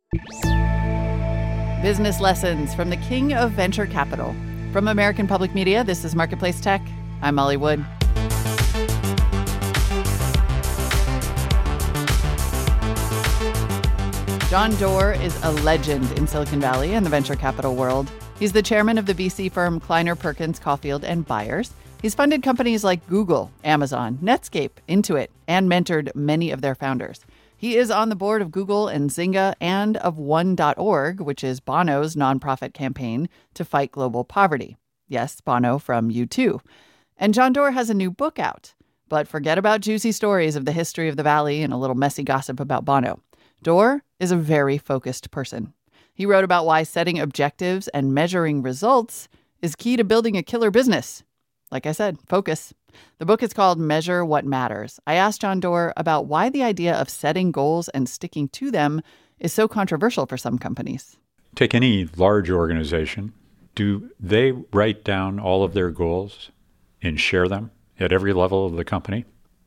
Business lessons from the king of venture capital. From American Public Media, this is Marketplace Tech. I'm Molly Wood. John Doerr is a legend in Silicon Valley and the venture capital world. He's the chairman of the VC firm Kleiner Perkins Caulfield and Byers. He's funded companies like Google, Amazon, Netscape, Intuit, and mentored many of their founders. He is on the board of Google and Zynga and of One.org, which is Bono's nonprofit campaign to fight global poverty. Yes, Bono from U2. And John Doerr has a new book out. But forget about juicy stories of the history of the Valley and a little messy gossip about Bono. Doerr is a very focused person. He wrote about why setting objectives and measuring results is key to building a killer business. Like I said, focus. The book is called Measure What Matters. I asked John Doerr about why the idea of setting goals and sticking to them is so controversial for some companies. Take any large organization. Do they write down all of their goals and share them at every level of the company?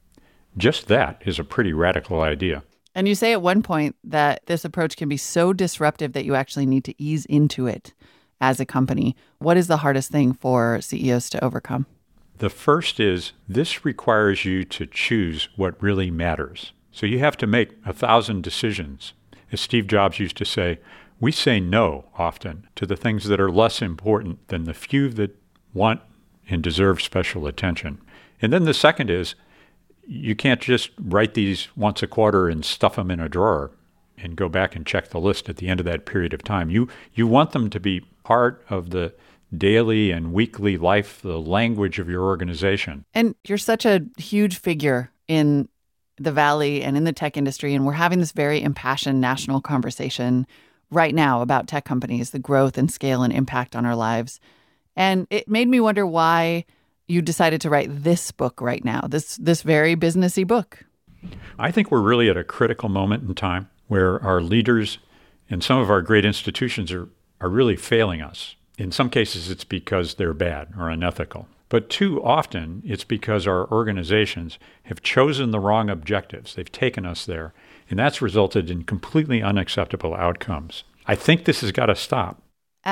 Just that is a pretty radical idea. And you say at one point that this approach can be so disruptive that you actually need to ease into it as a company. What is the hardest thing for CEOs to overcome? The first is this requires you to choose what really matters. So you have to make 1,000 decisions. As Steve Jobs used to say, we say no often to the things that are less important than the few that want and deserve special attention. And then the second is you can't just write these once a quarter and stuff them in a drawer and go back and check the list at the end of that period of time. You want them to be part of the daily and weekly life, the language of your organization. And you're such a huge figure in the Valley and in the tech industry, and we're having this very impassioned national conversation right now about tech companies, the growth and scale and impact on our lives. And it made me wonder why you decided to write this book right now, this very businessy book. I think we're really at a critical moment in time where our leaders and some of our great institutions are really failing us. In some cases, it's because they're bad or unethical. But too often, it's because our organizations have chosen the wrong objectives. They've taken us there, and that's resulted in completely unacceptable outcomes. I think this has got to stop.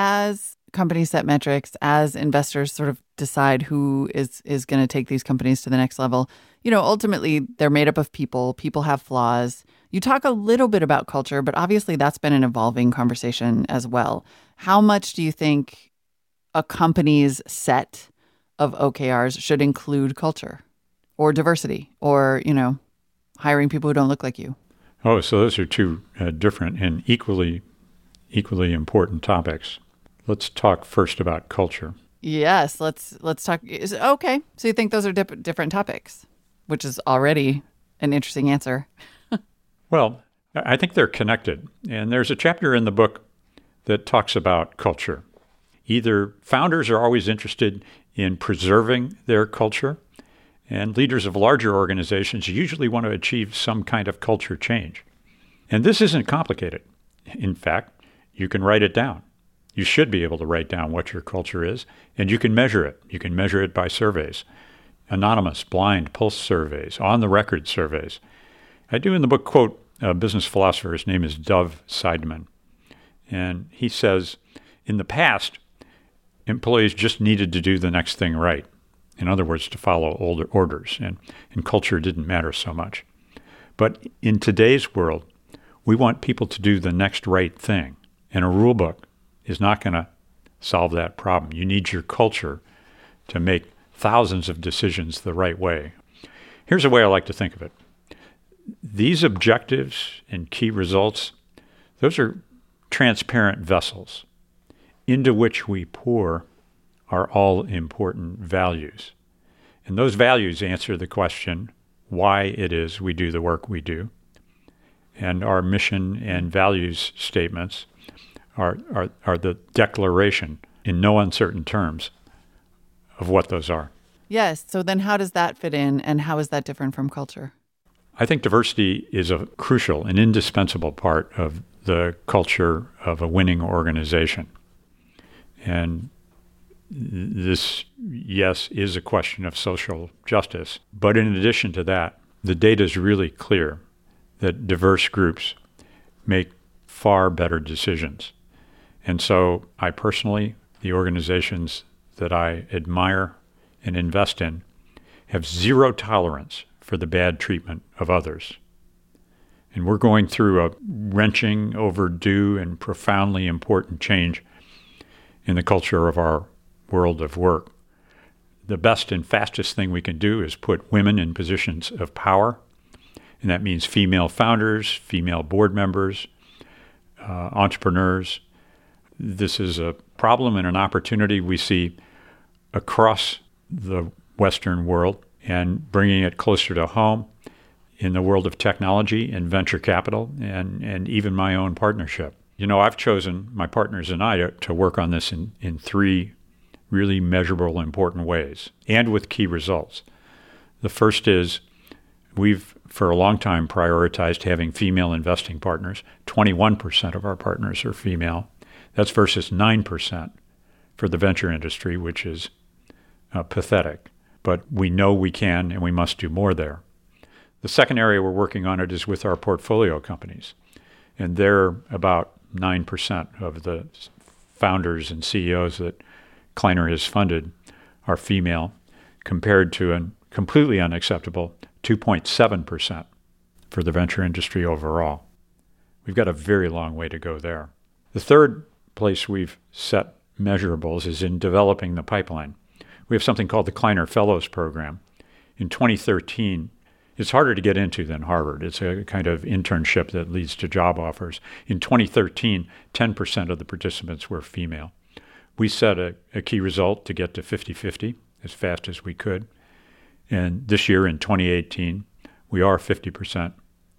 As companies set metrics, as investors sort of decide who is going to take these companies to the next level, ultimately, they're made up of people. People have flaws. You talk a little bit about culture, but obviously that's been an evolving conversation as well. How much do you think a company's set of OKRs should include culture or diversity or, hiring people who don't look like you? Oh, so those are two different and equally important topics. Let's talk first about culture. Yes, let's talk. Okay, so you think those are different topics, which is already an interesting answer. Well, I think they're connected. And there's a chapter in the book that talks about culture. Either founders are always interested in preserving their culture, and leaders of larger organizations usually want to achieve some kind of culture change. And this isn't complicated. In fact, you can write it down. You should be able to write down what your culture is, and you can measure it. You can measure it by surveys, anonymous, blind, pulse surveys, on-the-record surveys. I do in the book quote a business philosopher. His name is Dov Seidman. And he says, in the past, employees just needed to do the next thing right. In other words, to follow older orders, and culture didn't matter so much. But in today's world, we want people to do the next right thing. And a rule book is not going to solve that problem. You need your culture to make thousands of decisions the right way. Here's a way I like to think of it. These objectives and key results, those are transparent vessels into which we pour our all-important values. And those values answer the question why it is we do the work we do. And our mission and values statements are the declaration in no uncertain terms of what those are. Yes. So then how does that fit in, and how is that different from culture? I think diversity is a crucial and indispensable part of the culture of a winning organization. And this, yes, is a question of social justice. But in addition to that, the data is really clear that diverse groups make far better decisions. And so I personally, the organizations that I admire and invest in, have zero tolerance for the bad treatment of others. And we're going through a wrenching, overdue, and profoundly important change in the culture of our world of work. The best and fastest thing we can do is put women in positions of power, and that means female founders, female board members, entrepreneurs. This is a problem and an opportunity we see across the Western world, and bringing it closer to home in the world of technology and venture capital and even my own partnership. You know, I've chosen, my partners and I, to work on this in three really measurable, important ways, and with key results. The first is we've, for a long time, prioritized having female investing partners. 21% of our partners are female. That's versus 9% for the venture industry, which is pathetic. But we know we can and we must do more there. The second area we're working on it is with our portfolio companies. And they're about 9% of the founders and CEOs that Kleiner has funded are female, compared to a completely unacceptable 2.7% for the venture industry overall. We've got a very long way to go there. The third place we've set measurables is in developing the pipeline. We have something called the Kleiner Fellows Program. In 2013, it's harder to get into than Harvard. It's a kind of internship that leads to job offers. In 2013, 10% of the participants were female. We set a key result to get to 50-50 as fast as we could. And this year, in 2018, we are 50%,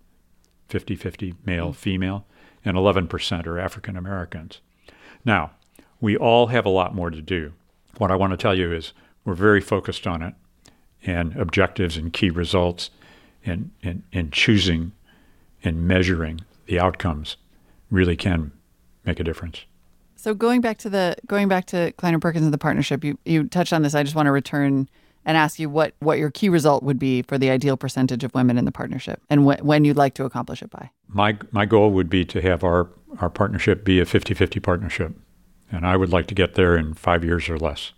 50-50 male, female, and 11% are African Americans. Now, we all have a lot more to do. What I want to tell you is we're very focused on it, and objectives and key results and choosing and measuring the outcomes really can make a difference. So going back to Kleiner Perkins and the partnership, you touched on this. I just want to return and ask you what your key result would be for the ideal percentage of women in the partnership, and when you'd like to accomplish it by. My goal would be to have our partnership be a 50-50 partnership, and I would like to get there in 5 years or less.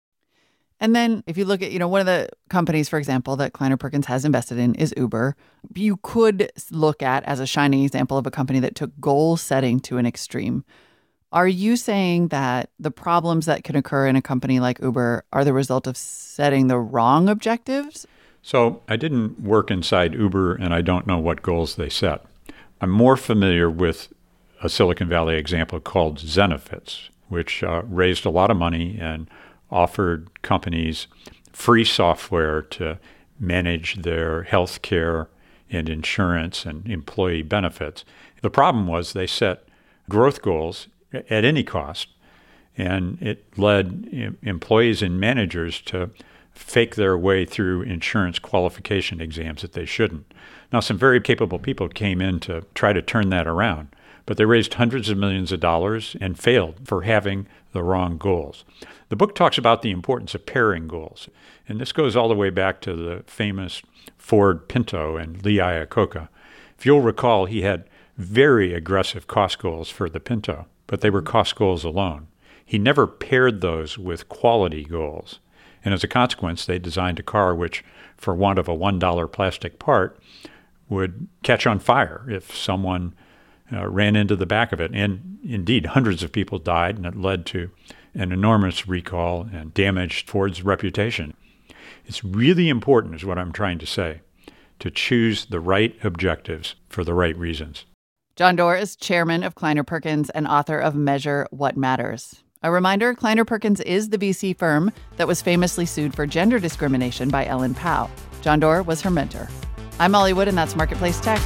And then if you look at, one of the companies, for example, that Kleiner Perkins has invested in is Uber. You could look at as a shining example of a company that took goal setting to an extreme. Are you saying that the problems that can occur in a company like Uber are the result of setting the wrong objectives? So I didn't work inside Uber, and I don't know what goals they set. I'm more familiar with a Silicon Valley example called Zenefits, which raised a lot of money and offered companies free software to manage their health care and insurance and employee benefits. The problem was they set growth goals at any cost, and it led employees and managers to fake their way through insurance qualification exams that they shouldn't. Now, some very capable people came in to try to turn that around, but they raised hundreds of millions of dollars and failed for having the wrong goals. The book talks about the importance of pairing goals, and this goes all the way back to the famous Ford Pinto and Lee Iacocca. If you'll recall, he had very aggressive cost goals for the Pinto, but they were cost goals alone. He never paired those with quality goals. And as a consequence, they designed a car which, for want of a $1 plastic part, would catch on fire if someone ran into the back of it. And indeed, hundreds of people died, and it led to an enormous recall and damaged Ford's reputation. It's really important, is what I'm trying to say, to choose the right objectives for the right reasons. John Doerr is chairman of Kleiner Perkins and author of Measure What Matters. A reminder, Kleiner Perkins is the VC firm that was famously sued for gender discrimination by Ellen Pao. John Doerr was her mentor. I'm Molly Wood, and that's Marketplace Tech.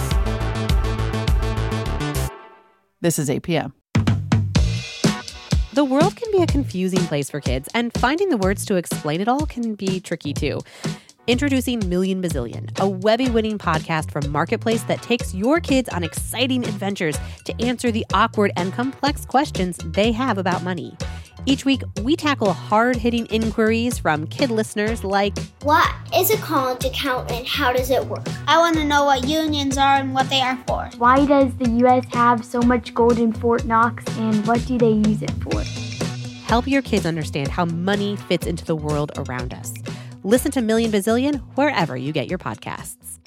This is 8 p.m. The world can be a confusing place for kids, and finding the words to explain it all can be tricky too. Introducing Million Bazillion, a Webby-winning podcast from Marketplace that takes your kids on exciting adventures to answer the awkward and complex questions they have about money. Each week, we tackle hard-hitting inquiries from kid listeners like, what is a college account and how does it work? I want to know what unions are and what they are for. Why does the U.S. have so much gold in Fort Knox, and what do they use it for? Help your kids understand how money fits into the world around us. Listen to Million Bazillion wherever you get your podcasts.